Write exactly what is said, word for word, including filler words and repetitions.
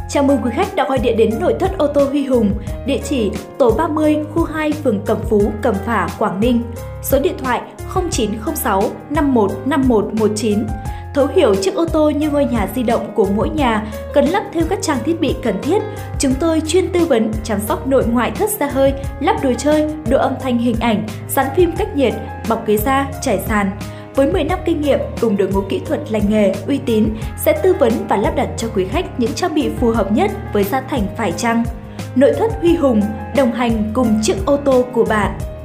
Chào mừng quý khách đã gọi điện đến nội thất ô tô Huy Hùng, địa chỉ tổ ba mươi, khu hai, phường Cẩm Phú, Cẩm Phả, Quảng Ninh. Số điện thoại không chín không sáu năm một năm một một chín. Thấu hiểu chiếc ô tô như ngôi nhà di động của mỗi nhà, cần lắp thêm các trang thiết bị cần thiết. Chúng tôi chuyên tư vấn, chăm sóc nội ngoại thất xe hơi, lắp đồ chơi, độ âm thanh hình ảnh, dán phim cách nhiệt, bọc ghế da, trải sàn. Với mười năm kinh nghiệm cùng đội ngũ kỹ thuật lành nghề, uy tín sẽ tư vấn và lắp đặt cho quý khách những trang bị phù hợp nhất với giá thành phải chăng. Nội thất Huy Hùng đồng hành cùng chiếc ô tô của bạn.